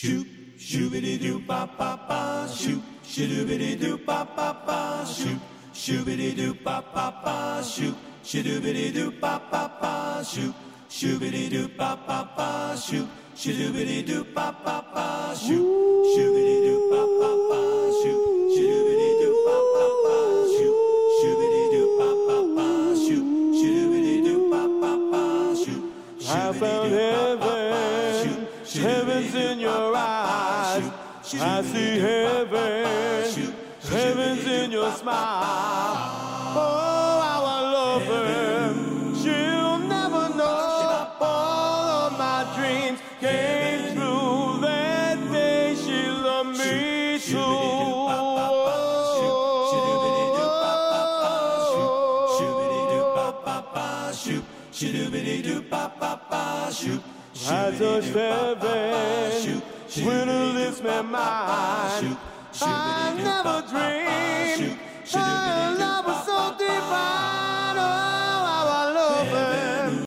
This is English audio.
shoot, shoobity doo ba ba ba, shoot, shoobity doo ba ba ba, shoot, shoobity doo ba ba ba, shoot, shoobity doo ba ba ba, shoot, shoobity doo ba ba ba, shoot, shoobity doo ba ba ba, shoot, shoobity doo ba ba ba, shoot, shoobity doo ba ba ba, shoot, shoobity doo ba ba ba, shoot, shoobity doo ba ba ba, shoot. I found heaven, heaven's in your eyes. I see heaven, heaven's in your smile. Oh, how I love her. She'll never know all of my dreams came true that day. She loved me too. I touched heaven when it lifts my mind. I never dreamed